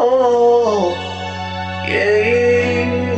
Oh, yeah,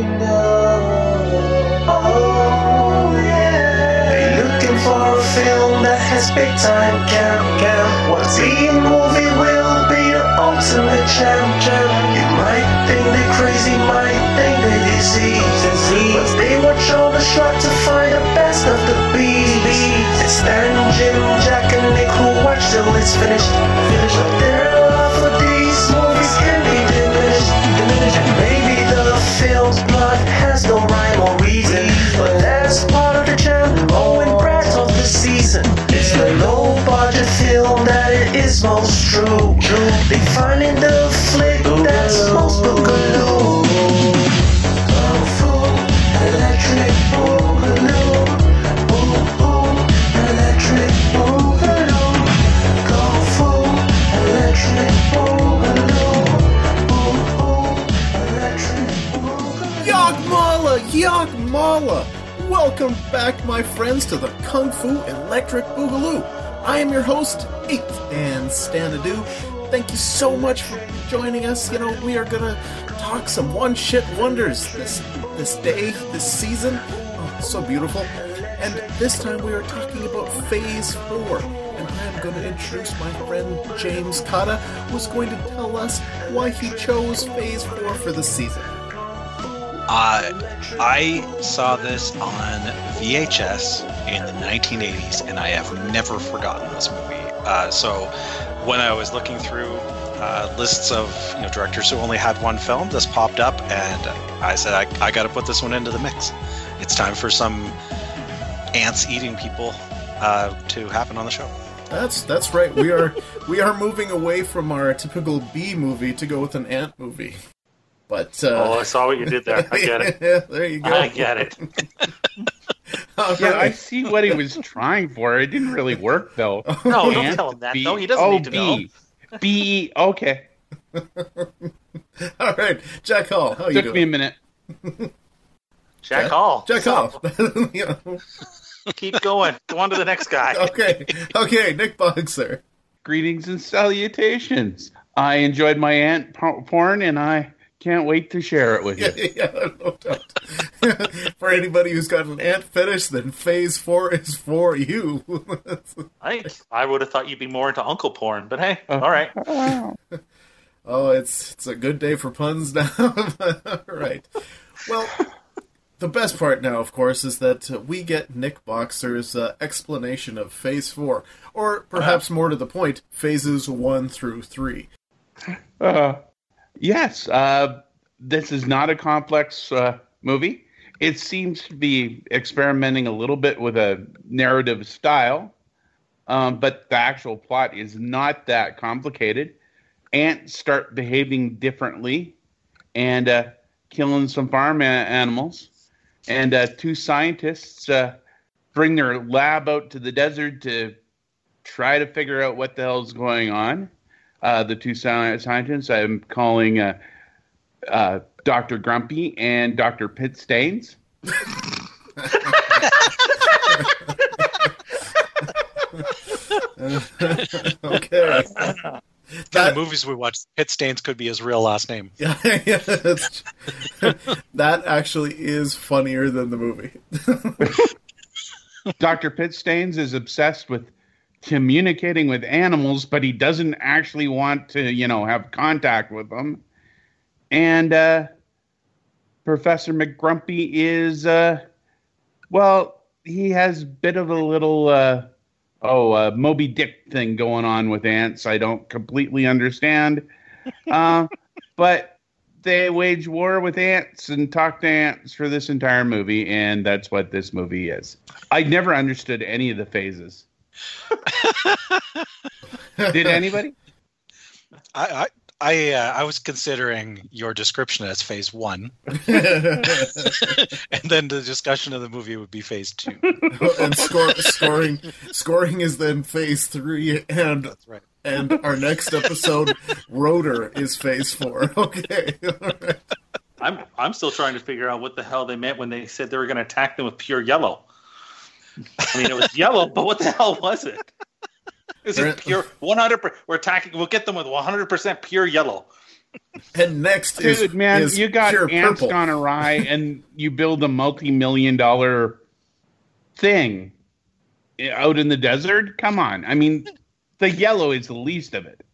oh, yeah. They looking for a film that has big time camp. What B-movie will be the ultimate champ? You might think they crazy, might think they disease, but they will show the shot to find the best of the beast. It's Stan, Jim, Jack, and Nick who watch till it's finished. But their love for these movies can be diminished. And maybe the film's plot has no rhyme or reason, but that's part of the jam. Owen Brad of the season. It's the low-budget film that it is most true. They find in the flick that's most boogaloo. Kung Fu, electric boogaloo. Ooh, ooh, electric boogaloo. Kung Fu, electric boogaloo. Ooh, ooh, electric boogaloo. Yogmala! Yogmala! Welcome back, my friends, to the Kung Fu Electric Boogaloo. I am your host, 8th Dan Stanadu. Thank you so much for joining us. You know, we are gonna talk some one-shit wonders this day, this season. Oh, so beautiful. And this time we are talking about Phase 4. And I am going to introduce my friend James Cotta, who's going to tell us why he chose Phase 4 for the season. I saw this on VHS in the 1980s, and I have never forgotten this movie. So when I was looking through lists of directors who only had one film, this popped up, and I said, I got to put this one into the mix. It's time for some ants eating people to happen on the show. That's right. We are moving away from our typical B movie to go with an ant movie. But I saw what you did there. I get it. Yeah, there you go. I get it. Yeah, I see what he was trying for. It didn't really work, though. No, don't tell him that, though. He doesn't need to know. B. Okay. All right. Jack Hall, how you doing? Took me a minute. Jack Hall. Jack Hall. Keep going. Go on to the next guy. Okay, Nick Bogser. Greetings and salutations. I enjoyed my ant porn, and I can't wait to share it with you. Yeah, no doubt. For anybody who's got an ant fetish, then Phase 4 is for you. I would have thought you'd be more into uncle porn, but hey, all right. Oh, it's a good day for puns now. All right. Well, the best part now, of course, is that we get Nick Boxer's explanation of Phase 4, or perhaps more to the point, Phases 1 through 3. Yes, this is not a complex movie. It seems to be experimenting a little bit with a narrative style, but the actual plot is not that complicated. Ants start behaving differently and killing some farm animals. And two scientists bring their lab out to the desert to try to figure out what the hell's going on. The two scientists I'm calling Dr. Grumpy and Dr. Pit Stains. Okay. The movies we watch, Pit Stains could be his real last name. Yeah, that actually is funnier than the movie. Dr. Pit Stains is obsessed with communicating with animals, but he doesn't actually want to, have contact with them. And Professor McGrumpy is, he has a bit of a little, Moby Dick thing going on with ants. I don't completely understand. But they wage war with ants and talk to ants for this entire movie, and that's what this movie is. I never understood any of the phases. Did anybody? I was considering your description as Phase 1, and then the discussion of the movie would be Phase 2. And scoring is then Phase 3, and that's right. And our next episode, Rotor, is Phase 4. Okay, all right. I'm still trying to figure out what the hell they meant when they said they were going to attack them with pure yellow. I mean, it was yellow, but what the hell was it? Is it pure 100%? We'll get them with 100% pure yellow. And next Dude, man, is you got pure ants purple. gone awry, and you build a multi-million-dollar thing out in the desert. Come on, I mean, the yellow is the least of it.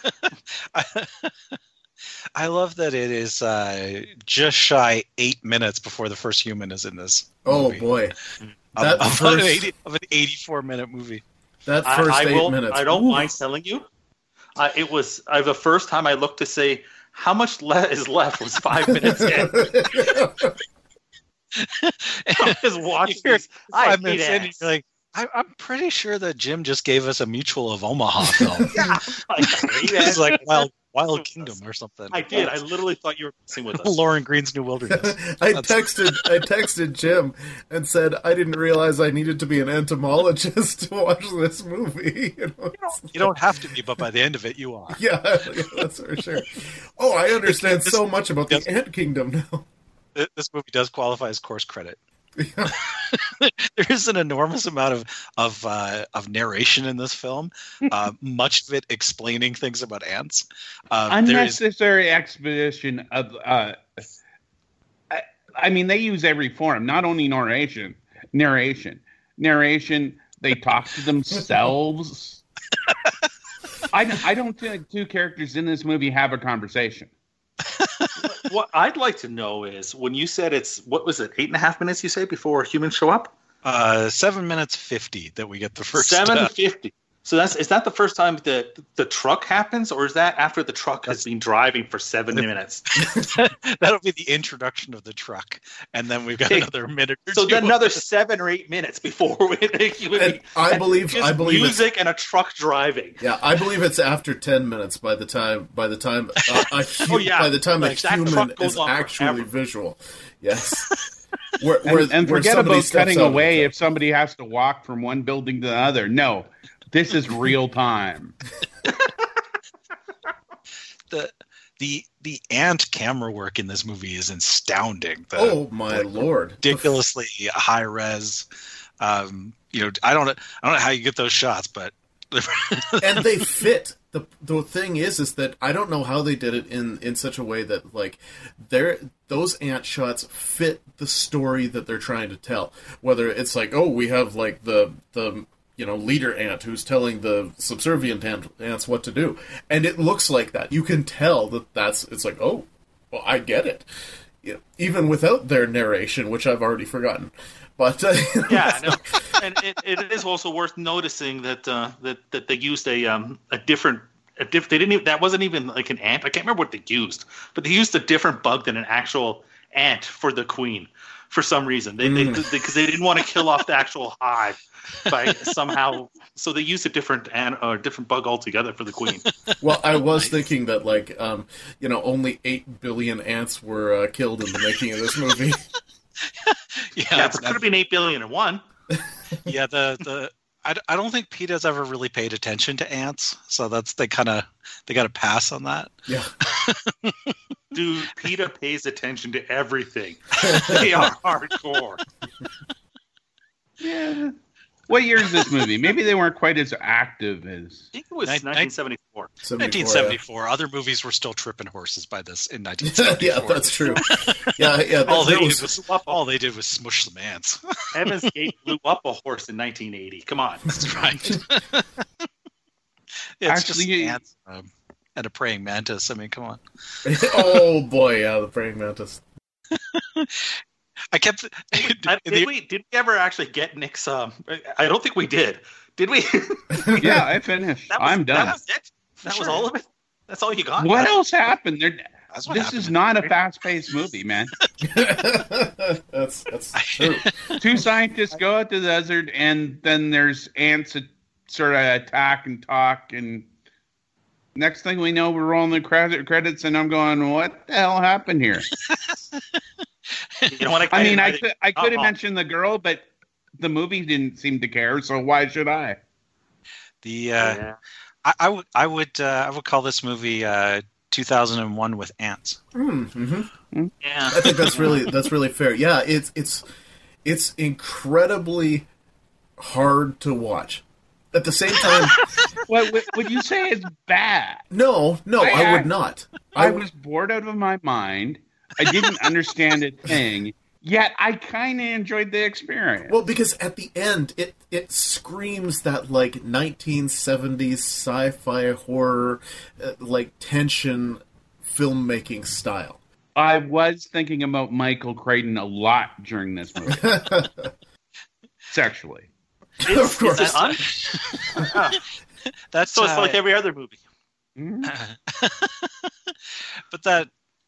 I love that it is just shy 8 minutes before the first human is in this. Oh movie. boy, Of that an first 84-minute movie. that first I 8 minutes. I don't Ooh. mind telling you. It was the first time I looked to say how much is left was 5 minutes in. I was watching You're this. I 5 hate minutes in, ants. you're like, I'm pretty sure that Jim just gave us a Mutual of Omaha film. I hate It's ants. like Wild Kingdom or something. I did. I literally thought you were messing with us. Lauren Green's New Wilderness. I texted Jim and said I didn't realize I needed to be an entomologist to watch this movie. You know? You don't have to be, but by the end of it, you are. Yeah, that's for sure. Oh, I understand so much about the ant kingdom now. This movie does qualify as course credit. There is an enormous amount of narration in this film, much of it explaining things about ants. There is Unnecessary exposition of. I mean, they use every form, not only narration. They talk to themselves. I don't think two characters in this movie have a conversation. What I'd like to know is when you said what was it, 8.5 minutes you say before humans show up? 7 minutes 50 that we get the first. 7:50. So is that the first time that the truck happens, or is that after the truck has been driving for 7 minutes? That'll be the introduction of the truck, and then we've got another minute. Or So two then another of 7 or 8 minutes before And I believe just it's, music and a truck driving. yeah, I believe it's after 10 minutes by the time Oh, yeah. by the time Like, a that human truck goes is on actually forever. visual. Yes. And forget somebody about steps cutting out of away the if somebody has to walk from one building to the other. No, this is real time. the ant camera work in this movie is astounding. Oh my lord! Ridiculously high res. I don't know how you get those shots, but And they fit. The thing is that I don't know how they did it in such a way that like those ant shots fit the story that they're trying to tell. Whether it's like, oh, we have like the leader ant who's telling the subservient ants what to do, and it looks like that. You can tell it's like, oh, well, I get it. Even without their narration, which I've already forgotten. But yeah, no. And it is also worth noticing that that they used a different. They didn't even, that wasn't even like an ant. I can't remember what they used, but they used a different bug than an actual ant for the queen for some reason. Because they didn't want to kill off the actual hive by somehow. So they used a different different bug altogether for the queen. Well, I was thinking that like only 8 billion ants were killed in the making of this movie. Yeah, it could have been 8 billion and one. Yeah, I don't think PETA's ever really paid attention to ants, so they got to pass on that. Yeah. Dude, PETA pays attention to everything. They are hardcore. Yeah. What year is this movie? Maybe they weren't quite as active as. I think it was 1974. 1974. Yeah. Other movies were still tripping horses by this in 1974. Yeah, that's true. Yeah. All they did was smush some ants. Heaven's Gate blew up a horse in 1980. Come on. That's right. It's just ants and a praying mantis. I mean, come on. Oh boy, yeah, the praying mantis. I kept. Did we ever actually get Nick's? I don't think we did. Did we? Yeah, I finished. I'm done. That was it. That was all of it. That's all you got. What else happened? This is not a fast-paced movie, man. That's true. Two scientists go out to the desert, and then there's ants that sort of attack and talk, and next thing we know, we're rolling the credits, and I'm going, "What the hell happened here?" You know what? I could have mentioned the girl, but the movie didn't seem to care. So why should I? I would call this movie 2001 with ants. Mm-hmm. Yeah, I think that's really fair. Yeah, it's incredibly hard to watch. At the same time, Would you say it's bad? No, I would not. I was bored out of my mind. I didn't understand a thing, yet I kind of enjoyed the experience. Well, because at the end, it screams that, like, 1970s sci-fi horror, like, tension filmmaking style. I was thinking about Michael Crichton a lot during this movie. Sexually. Of course. That's so it's like every other movie. But that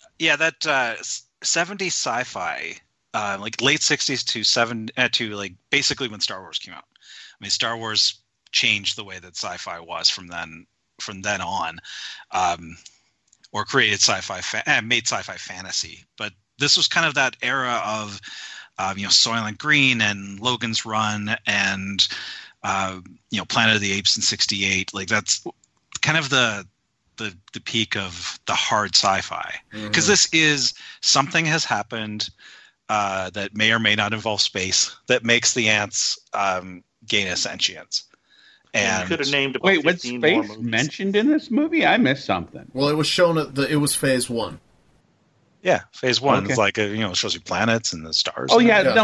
70s sci-fi, like late 60s to like basically when Star Wars came out. I mean, Star Wars changed the way that sci-fi was from then on, or created made sci-fi fantasy. But this was kind of that era of Soylent Green and Logan's Run and Planet of the Apes in '68. Like that's kind of the peak of the hard sci-fi, because this is something has happened that may or may not involve space that makes the ants gain a sentience. And you could have named about wait, was 15 space more movies. mentioned in this movie? I missed something. Well, it was shown it was phase 1. Yeah, phase 1 Okay. is like it shows you planets and the stars. Oh yeah, Yeah. no,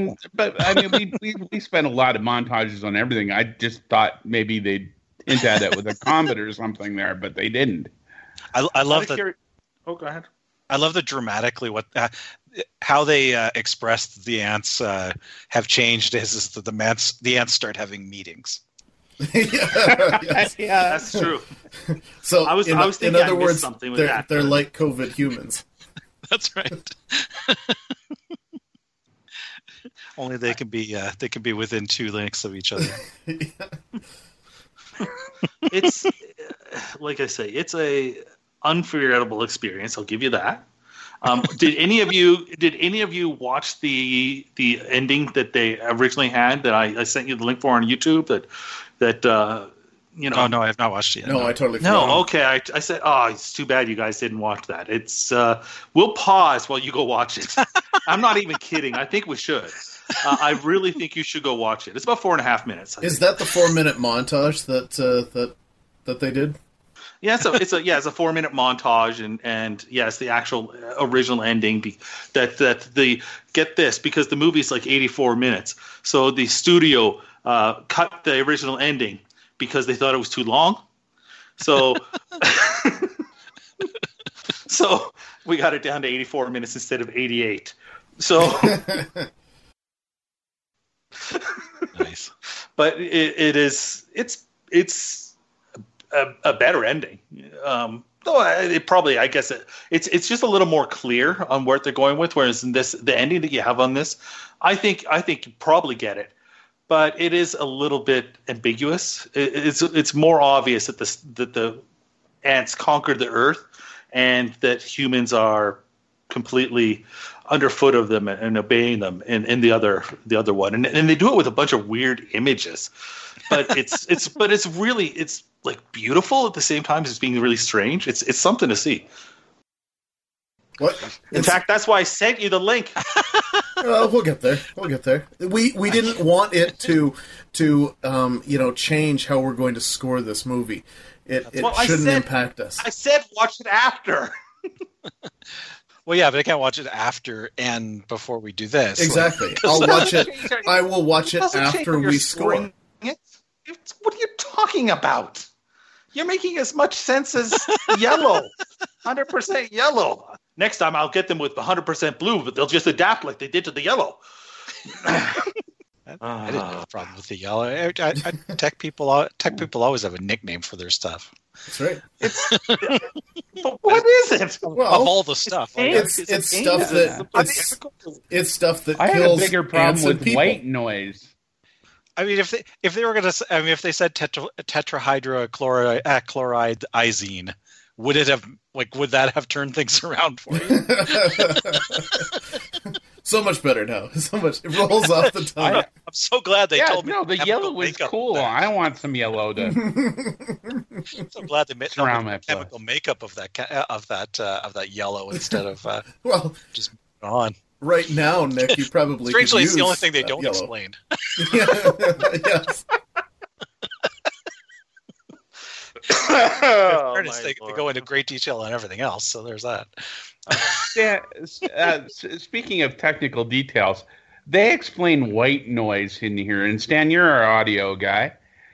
we spent a lot of montages on everything. I just thought maybe they'd hint at it with a comet or something there, but they didn't. I love that. Oh, go ahead. I love that dramatically how they expressed the ants have changed is that the ants start having meetings. Yes. Yeah, That's true. So I was in thinking other I missed words, something with they're, that, they're but- like COVID humans. That's right. Only they can be within 2 links of each other. It's like I say, it's a unforgettable experience. I'll give you that. Did any of you watch the ending that they originally had that I sent you the link for on YouTube? That Oh no, I have not watched it yet. No, I totally forgot. No, okay. I said, it's too bad you guys didn't watch that. It's we'll pause while you go watch it. I'm not even kidding. I think we should. I really think you should go watch it. It's about 4.5 minutes. Is that the 4-minute montage that they did? Yeah, it's a 4-minute montage, and it's the actual original ending. Get this, because the movie's like 84 minutes, so the studio cut the original ending because they thought it was too long. So, so we got it down to 84 minutes instead of 88. So, Nice. but it's a better ending. Though it probably, I guess it's just a little more clear on where they're going with. Whereas in the ending that you have on this, I think you probably get it, but it is a little bit ambiguous. It's more obvious that the ants conquered the Earth, and that humans are completely underfoot of them and obeying them in the other one, and they do it with a bunch of weird images. But it's really like beautiful at the same time as being really strange. It's something to see. What? In fact, that's why I sent you the link. We'll get there. We didn't want it to change how we're going to score this movie. It shouldn't impact us. I said watch it after. Well, yeah, but I can't watch it after and before we do this. Exactly. I'll watch it. I will watch it Doesn't change after when you're we score. scoring it. What are you talking about? You're making as much sense as yellow. 100% yellow. Next time I'll get them with 100% blue, but they'll just adapt like they did to the yellow. I didn't have a problem with the yellow. Tech people always have a nickname for their stuff. That's right. But what is it? Well, Of all the stuff. it's stuff that I had a kills bigger problem ants and with people. white noise. I mean, if they were gonna, if they said tetrahydrochloroizine, would that have turned things around for you? So much better now. So much. It rolls off the tongue. I'm so glad they told me. No, the chemical yellow was makeup cool. of that. I want some yellow to. I'm so glad they made Surround my chemical makeup of that yellow instead of Well, just on. right now, Nick, you probably Strangely, could it's the only use thing they that don't yellow. explain. Yeah. Yes. Oh, fairness, my they Lord. go into great detail on everything else, so there's that. Speaking of technical details, they explain white noise in here. And Stan, you're our audio guy.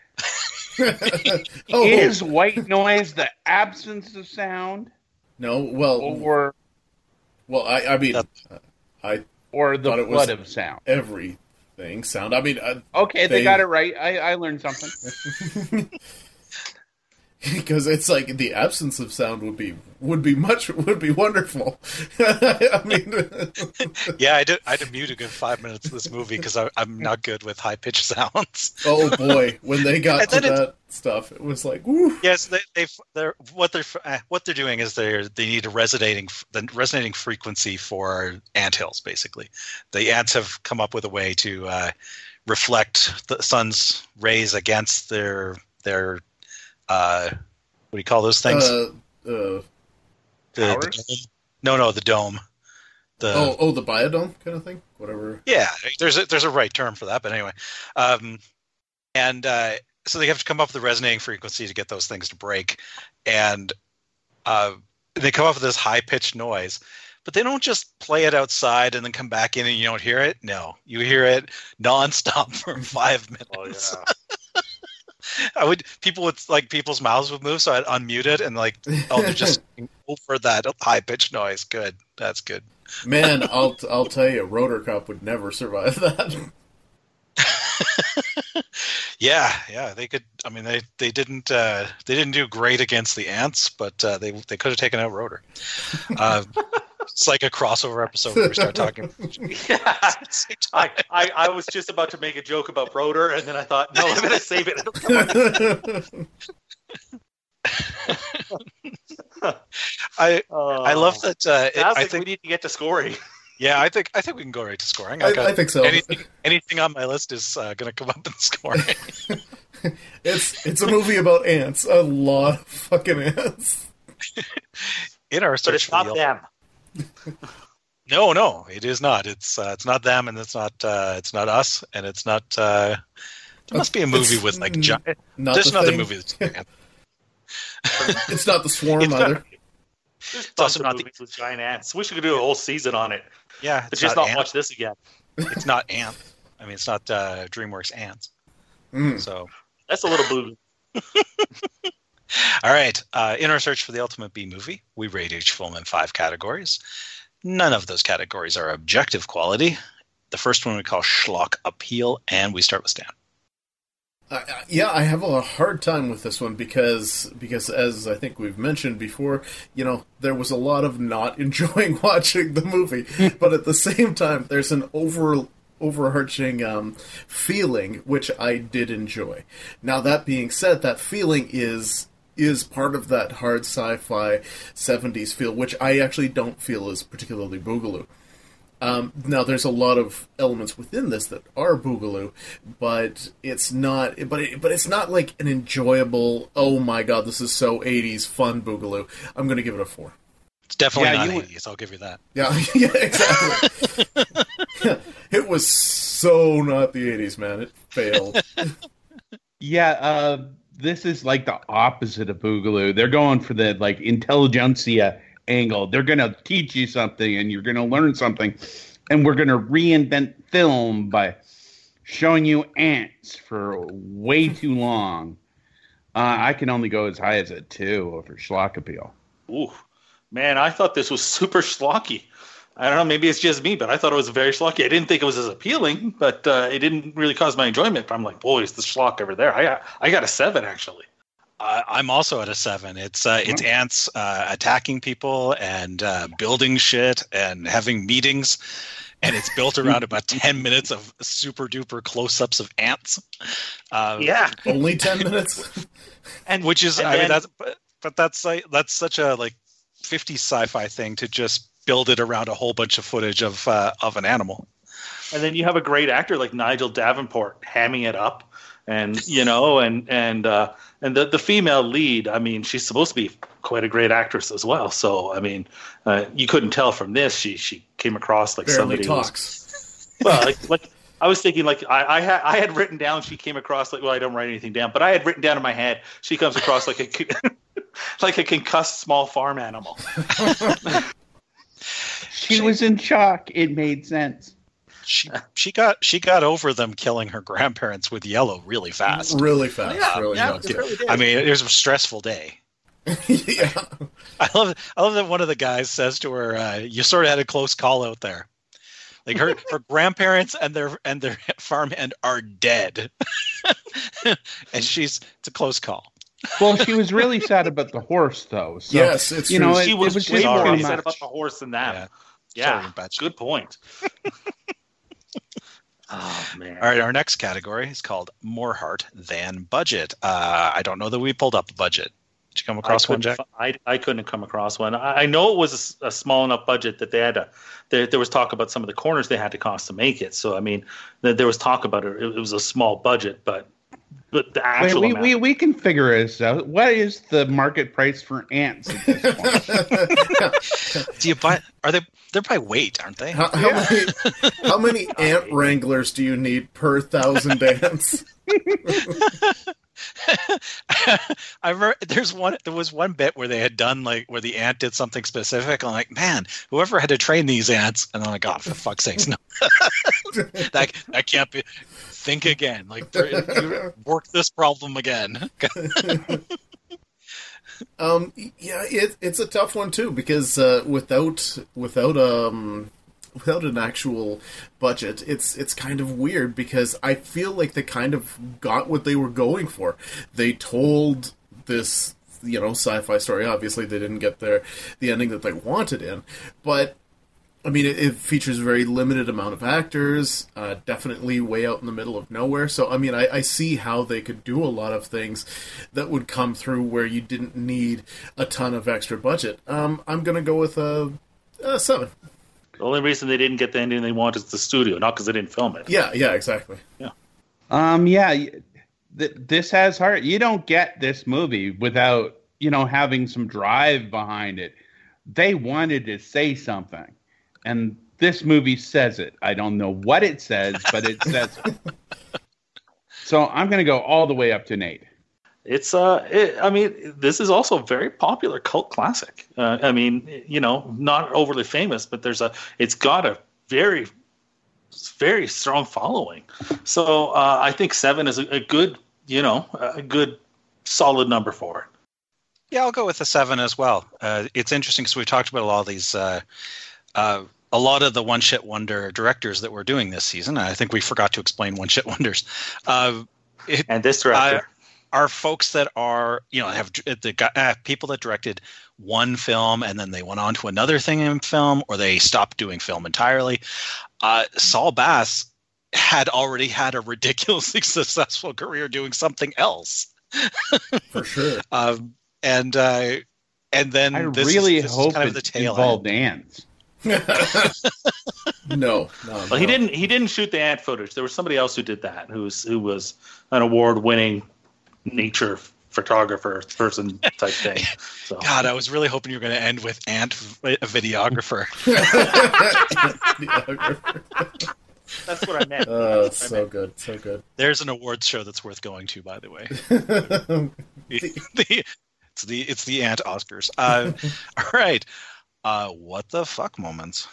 Oh, Is white noise the absence of sound, no. Well, or I mean, That- I or the Thought it was- flood of sound? everything sound. I mean, Okay, they They- got it right. I learned something. because it's like the absence of sound would be wonderful. I mean, Yeah, I had to mute a good 5 minutes of this movie because I'm not good with high pitched sounds. oh boy, when they got And to then it- that stuff, it was like, woo. Yes, they're what they're doing is they need a resonating frequency for anthills. Basically, the ants have come up with a way to reflect the sun's rays against their what do you call those things? The Towers? No, the dome. The the biodome kind of thing, whatever. Yeah, there's a right term for that, but anyway, so they have to come up with a resonating frequency to get those things to break, and they come up with this high pitched noise. But they don't just play it outside and then come back in and you don't hear it. No, you hear it nonstop for 5 minutes. Oh, yeah. People's mouths would move, so I'd unmute it and they're just over that high pitched noise. Good, that's good. Man, I'll tell you, Rotor Cop would never survive that. Yeah, they could. I mean, they didn't do great against the ants, but they could have taken out Rotor. It's like a crossover episode where we start talking. Yeah. I was just about to make a joke about Rotor, and then I thought, no, I'm going to save it. It'll come up. I love that. Sounds I like think we need to get to scoring. Yeah, I think we can go right to scoring. I think so. Anything on my list is going to come up in scoring. It's a movie about ants. A lot of fucking ants. In our But search it's for not the them. No, it is not. It's not them, and it's not us, and it's not. There must be a movie with giant. Not There's the another thing. movie that's giant. It's not the Swarm It's not- either. There's tons also of not the- movies with giant ants. We should do a whole season on it. Yeah, But it's just not not Ant. watch this again. It's not Ant. I mean, it's not DreamWorks Ants. Mm. So, That's a little blue. all right. In our search for the ultimate B movie, we rate each film in 5 categories. None of those categories are objective quality. The first one we call schlock appeal, and we start with Stan. Yeah, I have a hard time with this one because as I think we've mentioned before, there was a lot of not enjoying watching the movie, but at the same time, there's an overarching feeling which I did enjoy. Now that being said, that feeling is part of that hard sci-fi 70s feel, which I actually don't feel is particularly Boogaloo. Now, there's a lot of elements within this that are Boogaloo, but it's not. But it's not like an enjoyable. Oh my god, this is so 80s fun Boogaloo. I'm going to give it a 4. It's definitely Yeah, not you- 80s. I'll give you that. Yeah, yeah, exactly. It was so not the 80s, man. It failed. Yeah, this is like the opposite of Boogaloo. They're going for the intelligentsia angle. They're going to teach you something, and you're going to learn something, and we're going to reinvent film by showing you ants for way too long. I can only go as high as a 2 for schlock appeal. Ooh, man, I thought this was super schlocky. I don't know, maybe it's just me, but I thought it was very schlocky. I didn't think it was as appealing, but it didn't really cause my enjoyment. But I'm like, boy, is the schlock over there. I got a 7, actually. I'm also at a 7. It's ants attacking people and building shit and having meetings, and it's built around about 10 minutes of super duper close-ups of ants. Yeah. Only 10 minutes. And that's such a 50s sci-fi thing to just build it around a whole bunch of footage of an animal. And then you have a great actor like Nigel Davenport hamming it up, and the female lead. I mean, she's supposed to be quite a great actress as well. So I mean, you couldn't tell from this. She came across like Barely somebody talks. Well, I was thinking like I had written down she came across like, well, I don't write anything down, but I had written down in my head she comes across like a like a concussed small farm animal. She was in shock. It made sense. She got over them killing her grandparents with yellow really fast. Really fast. Yeah, really yeah, fast. it really did. I mean, it was a stressful day. Yeah. I love that one of the guys says to her, "You sort of had a close call out there. Like her grandparents and their farmhand are dead, and it's a close call." Well, she was really sad about the horse, though. So, Yes, it's you true. know, She it was was way just more too upset much. about the horse than that. Yeah. Yeah, Sorry, Batch. good point. Oh man! All right, our next category is called More Heart Than Budget. I don't know that we pulled up a budget. Did you come across one, Jack? I couldn't come across one. I know it was a small enough budget that they had to. There was talk about some of the corners they had to cost to make it. So I mean, there was talk about it. It was a small budget, but the actual Wait, amount. we can figure this out. What is the market price for ants at this point? Do you buy? They're by weight, aren't they? How many ant wranglers do you need per 1,000 ants? I remember there was one bit where they had done like where the ant did something specific. I'm like, man, whoever had to train these ants, and I'm like, God, for fuck's sakes, no, that can't be. Think again, like work this problem again. Yeah, it's a tough one too because without an actual budget, it's kind of weird because I feel like they kind of got what they were going for. They told this, sci-fi story. Obviously, they didn't get the ending that they wanted in, but I mean, it features a very limited amount of actors, definitely way out in the middle of nowhere. So, I mean, I see how they could do a lot of things that would come through where you didn't need a ton of extra budget. I'm going to go with a 7. The only reason they didn't get the ending they wanted is the studio, not because they didn't film it. Yeah, exactly. Yeah. This has heart. You don't get this movie without, having some drive behind it. They wanted to say something. And this movie says it. I don't know what it says, but it says it. So I'm going to go all the way up to 8. It's I mean, this is also a very popular cult classic. I mean, not overly famous, but it's got a very, very strong following. So I think 7 is a good, a good solid number for it. Yeah, I'll go with a 7 as well. It's interesting because we talked about a lot of these. A lot of the one-shit wonder directors that we're doing this season. I think we forgot to explain one-shit wonders. And this director are folks that are, have the people that directed one film and then they went on to another thing in film, or they stopped doing film entirely. Saul Bass had already had a ridiculously successful career doing something else. For sure. And then I this really is hope kind of the it tail involved end. ants. No. Well, he didn't shoot the ant footage. There was somebody else who did that, who was an award-winning nature photographer person type thing. So. God, I was really hoping you were going to end with ant videographer. That's what I meant. So good, so good. There's an awards show that's worth going to, by the way. It's the ant Oscars. All right. What the fuck moments?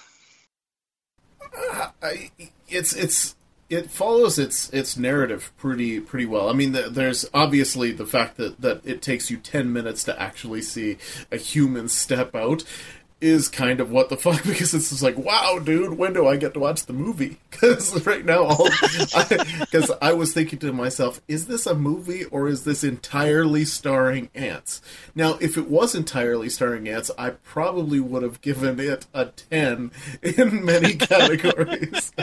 It follows its narrative pretty well. I mean, there's obviously the fact that it takes you 10 minutes to actually see a human step out is kind of what the fuck, because it's just like, wow, dude, when do I get to watch the movie? Because right now, because I was thinking to myself, is this a movie or is this entirely starring ants? Now, if it was entirely starring ants, I probably would have given it a 10 in many categories.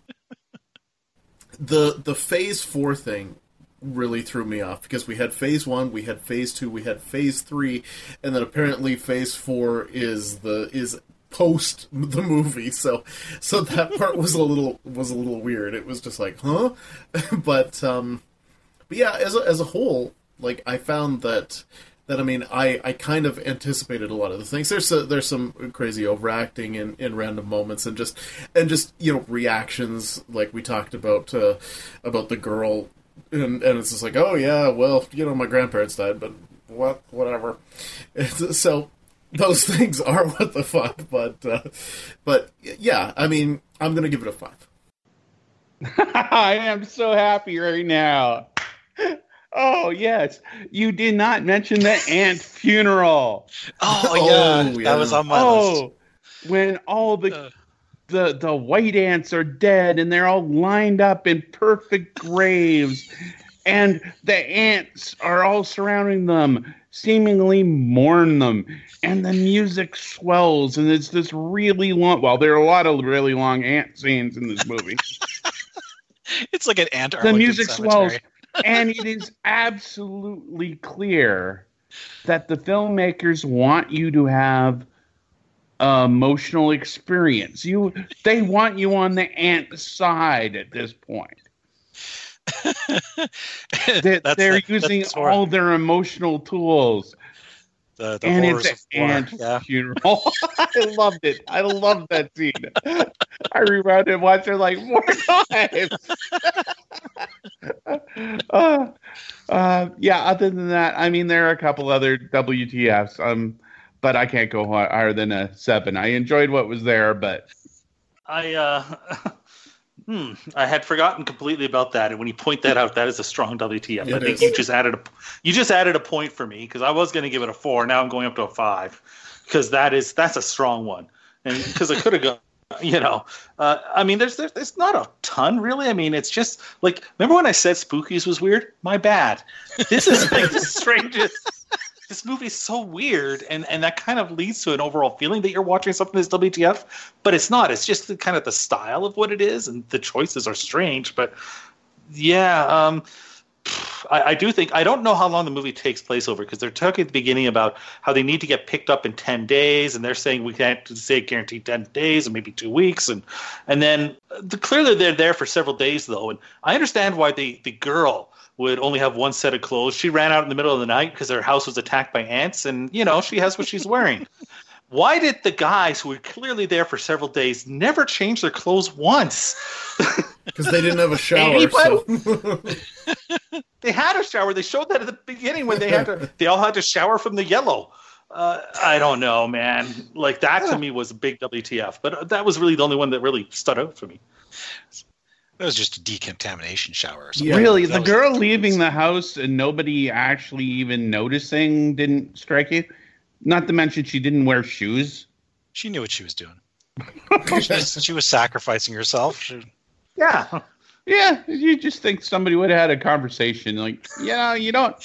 The Phase 4 thing really threw me off, because we had Phase 1, we had Phase 2, we had Phase 3, and then apparently Phase 4 is post the movie, so that part was a little weird. It was just like, huh? but yeah, as a whole, like, I found that that I mean, I kind of anticipated a lot of the things. There's some crazy overacting in random moments, and just reactions like we talked about the girl, and it's just like, oh yeah, well, my grandparents died, but whatever. So those things are what the fuck, but yeah, I mean, I'm gonna give it a 5. I am so happy right now. Oh, yes. You did not mention the ant funeral. Oh, yeah. That was on my list. When all the white ants are dead and they're all lined up in perfect graves, and the ants are all surrounding them, seemingly mourn them, and the music swells, and it's this really long... Well, there are a lot of really long ant scenes in this movie. It's like an ant The music swells, and it is absolutely clear that the filmmakers want you to have an emotional experience. They want you on the ant side at this point. They're using all their emotional tools. The and horrors it's an ant funeral. I loved it. I loved that scene. I rewound and watched it like 4 times. Yeah, other than that, I mean, there are a couple other WTFs, but I can't go higher than a 7. I enjoyed what was there, but... I had forgotten completely about that, and when you point that out, that is a strong WTF. I think is. you just added a point for me, because I was going to give it a 4. Now I'm going up to a 5, because that's a strong one, and because I could have gone. I mean, there's not a ton really. I mean, it's just like, remember when I said Spookies was weird? My bad. This is like the strangest. This movie is so weird, and that kind of leads to an overall feeling that you're watching something that's WTF, but it's not. It's just kind of the style of what it is, and the choices are strange. But yeah, I do think, I don't know how long the movie takes place over, because they're talking at the beginning about how they need to get picked up in 10 days, and they're saying we can't say guaranteed 10 days and maybe 2 weeks, and then clearly they're there for several days though, and I understand why the girl would only have one set of clothes. She ran out in the middle of the night because her house was attacked by ants, and she has what she's wearing. Why did the guys who were clearly there for several days never change their clothes once? Because they didn't have a shower. So. They had a shower. They showed that at the beginning when they all had to shower from the yellow. I don't know, man. Like, that to me was a big WTF. But that was really the only one that really stood out for me. It was just a decontamination shower. Or something. Yeah, really, the girl leaving the house and nobody actually even noticing didn't strike you? Not to mention she didn't wear shoes. She knew what she was doing. She was sacrificing herself. Yeah. Yeah, you just think somebody would have had a conversation. Like, you don't...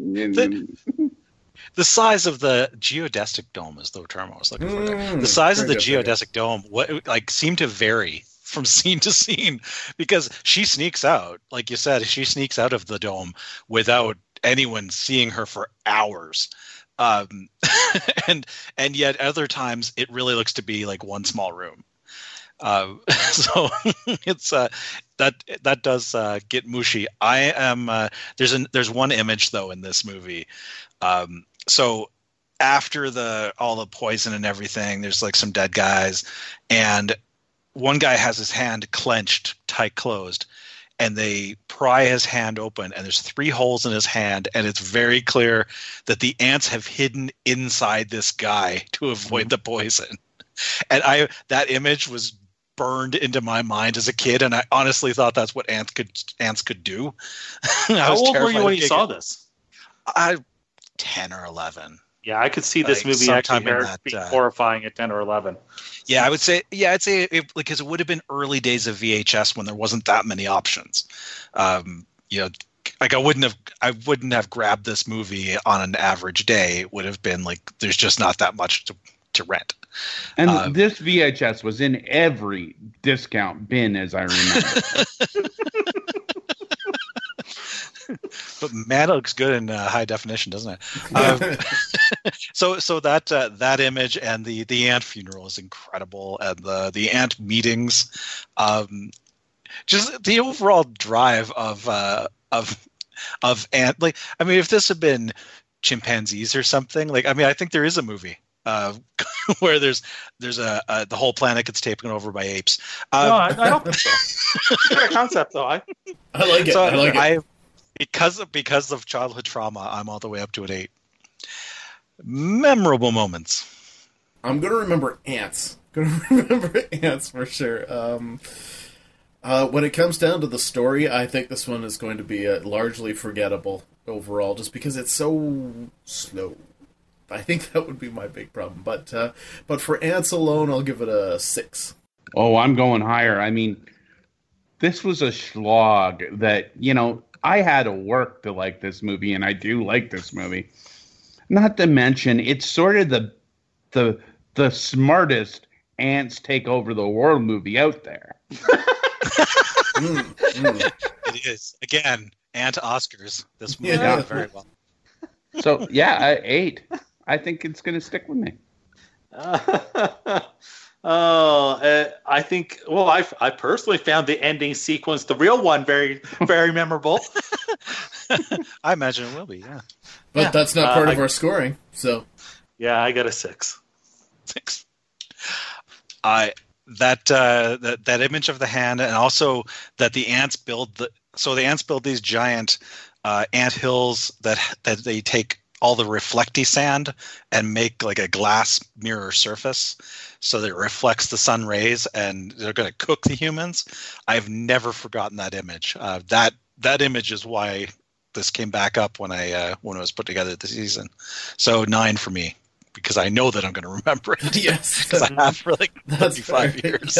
The size of the geodesic dome is the term I was looking for there. The size of the geodesic dome seemed to vary from scene to scene, because she sneaks out, like you said, she sneaks out of the dome without anyone seeing her for hours. And yet other times it really looks to be like one small room. So it's that does get mushy. I am there's one image though in this movie. So after all the poison and everything, there's like some dead guys, and one guy has his hand clenched, tight closed, and they pry his hand open, and there's 3 holes in his hand, and it's very clear that the ants have hidden inside this guy to avoid the poison. And that image was burned into my mind as a kid, and I honestly thought that's what ants could do. How old were you when you saw this? 10 or 11. Yeah, I could see this movie actually being horrifying at 10 or 11. Yeah, I'd say because it would have been early days of VHS when there wasn't that many options. Like I wouldn't have grabbed this movie on an average day. It would have been like there's just not that much to rent. And this VHS was in every discount bin, as I remember. But man, it looks good in high definition, doesn't it? So that image and the ant funeral is incredible, and the ant meetings, just the overall drive of ant. Like, I mean, if this had been chimpanzees or something. Like, I mean, I think there is a movie where there's the whole planet gets taken over by apes. No, I don't think so. It's a concept, though. I like it. So I like it. Because of childhood trauma, I'm all the way up to an 8. Memorable moments. I'm gonna remember ants. Gonna remember ants for sure. When it comes down to the story, I think this one is going to be largely forgettable overall, just because it's so slow. I think that would be my big problem. But for ants alone, I'll give it a 6. Oh, I'm going higher. I mean, this was a slog that, I had to work to like this movie, and I do like this movie. Not to mention, it's sort of the smartest ants take over the world movie out there. It is. Again, ant Oscars. This movie did very well. So, 8. I think it's going to stick with me. I think. Well, I personally found the ending sequence, the real one, very, very memorable. I imagine it will be. Yeah, but that's not part of our scoring. So, yeah, I got a 6. 6. That image of the hand, and also that the ants build these giant ant hills that they take all the reflecty sand and make like a glass mirror surface so that it reflects the sun rays, and they're going to cook the humans. I've never forgotten that image. That image is why this came back up when I was put together this season. So 9 for me, because I know that I'm going to remember it. Yes, because I have for like 25 years.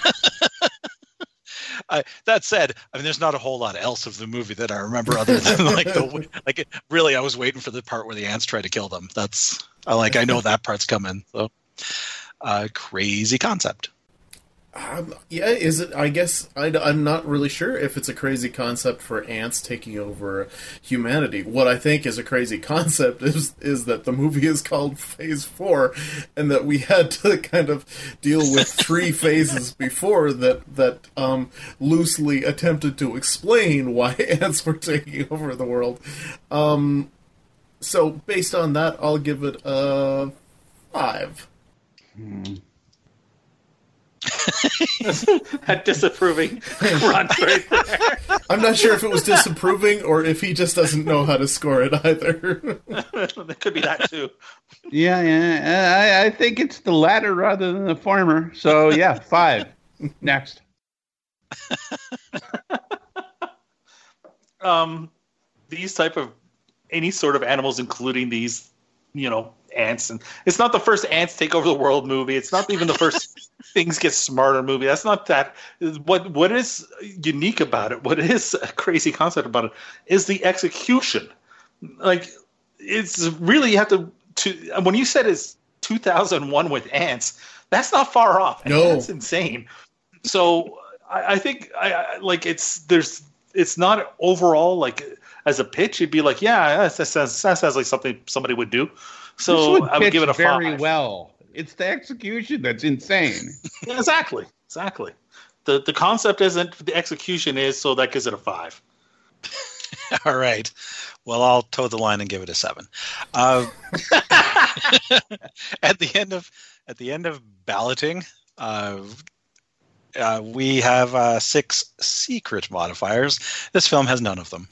Yeah. That said, I mean, there's not a whole lot else of the movie that I remember other than really, I was waiting for the part where the ants try to kill them. I know that part's coming. So, crazy concept. Is it? I guess I'm not really sure if it's a crazy concept for ants taking over humanity. What I think is a crazy concept is that the movie is called Phase 4, and that we had to kind of deal with 3 phases before that loosely attempted to explain why ants were taking over the world. So based on that, I'll give it a 5. That disapproving grunt right there. I'm not sure if it was disapproving or if he just doesn't know how to score it either. It could be that too. Yeah. I think it's the latter rather than the former. So 5. Next. These type of any sort of animals, including these, ants, and it's not the first ants take over the world movie. It's not even the first things get smarter movie. That's not that. What is unique about it, what is a crazy concept about it, is the execution. Like, it's really, you have to when you said it's 2001 with ants, that's not far off. No, that's insane. So I think it's not overall like as a pitch. You'd be like, yeah, that sounds like something somebody would do. So I would give it a 5. Very well. It's the execution that's insane. Yeah, exactly. The concept isn't, the execution is, so that gives it a 5. All right. Well, I'll toe the line and give it a 7. At the end of balloting, we have 6 secret modifiers. This film has none of them.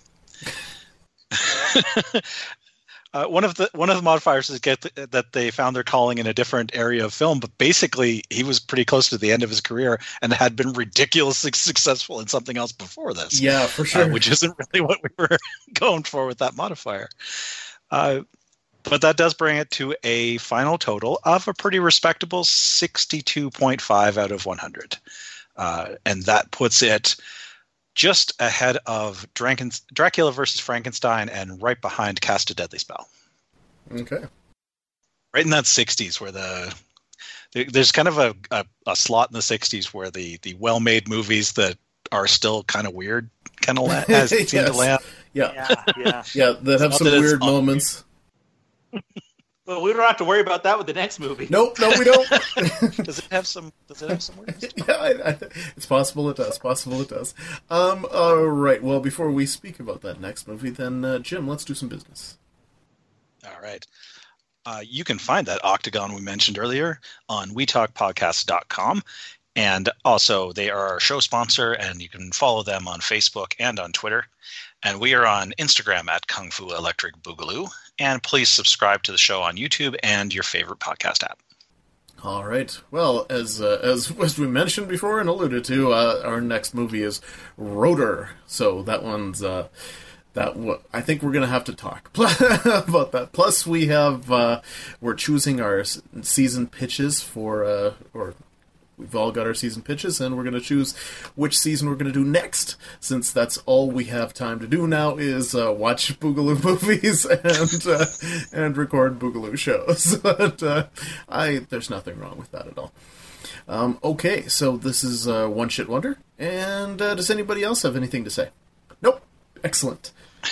One of the modifiers is that they found their calling in a different area of film, but basically he was pretty close to the end of his career and had been ridiculously successful in something else before this. Yeah, for sure. Which isn't really what we were going for with that modifier. But that does bring it to a final total of a pretty respectable 62.5 out of 100. And that puts it just ahead of Dracula versus Frankenstein and right behind Cast a Deadly Spell. Okay. Right in that 60s where there's kind of a slot in the 60s where the well-made movies that are still kind of weird kind of seem to land. Yeah, that have some that weird moments. Well, we don't have to worry about that with the next movie. Nope, no, we don't. Does it have some words? Yeah, it's possible it does. All right. Well, before we speak about that next movie, then Jim, let's do some business. All right. You can find that Octagon we mentioned earlier on wetalkpodcast.com. And also, they are our show sponsor, and you can follow them on Facebook and on Twitter. And we are on Instagram at Kung Fu Electric Boogaloo. And please subscribe to the show on YouTube and your favorite podcast app. All right. Well, as we mentioned before and alluded to, our next movie is Rotor. So that one's I think we're gonna have to talk about that. Plus, we have we're choosing our season pitches for we've all got our season pitches, and we're going to choose which season we're going to do next, since that's all we have time to do now is watch Boogaloo movies and record Boogaloo shows. But there's nothing wrong with that at all. Okay, so this is One Shit Wonder, and does anybody else have anything to say? Nope. Excellent.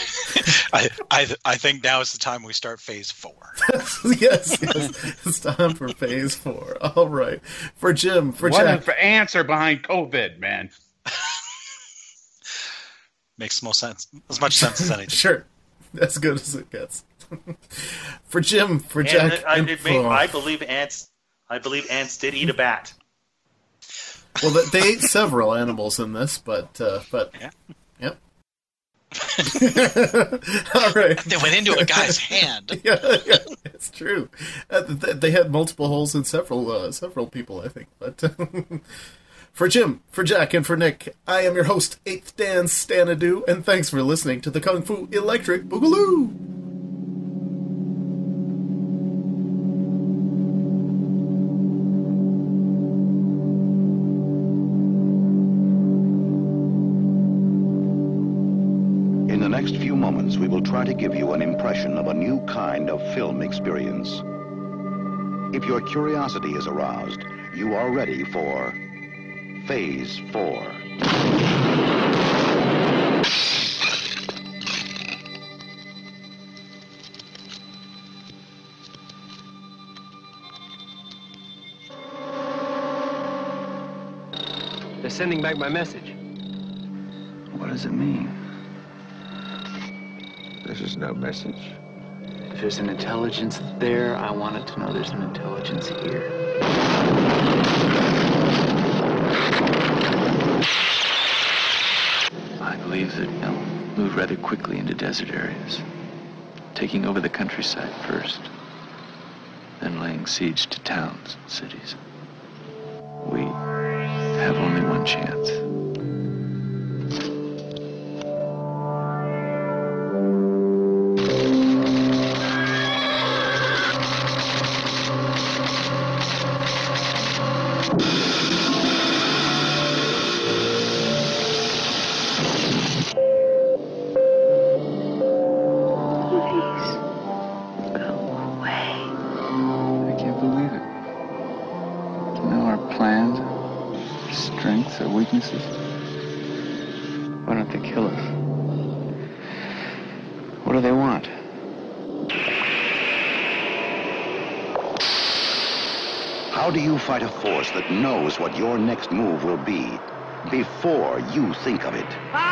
I think now is the time we start phase 4. yes, it's time for phase 4. All right, for Jim, for what Jack. What an answer behind COVID, man. Makes most sense, as much sense as anything. Sure, as good as it gets. For Jim, for Jack, I believe ants did eat a bat. Well, they ate several animals in this, but yeah. Yep. All right. They went into a guy's hand. yeah, it's true. They had multiple holes in several people, I think. But for Jim, for Jack, and for Nick, I am your host, 8th Dan Stanadu, and thanks for listening to the Kung Fu Electric Boogaloo. Next few moments, we will try to give you an impression of a new kind of film experience. If your curiosity is aroused, you are ready for Phase 4. They're sending back my message. What does it mean? This is no message. If there's an intelligence there, I want it to know there's an intelligence here. I believe that they'll move rather quickly into desert areas, taking over the countryside first, then laying siege to towns and cities. We have only one chance. Why don't they kill us? What do they want? How do you fight a force that knows what your next move will be before you think of it?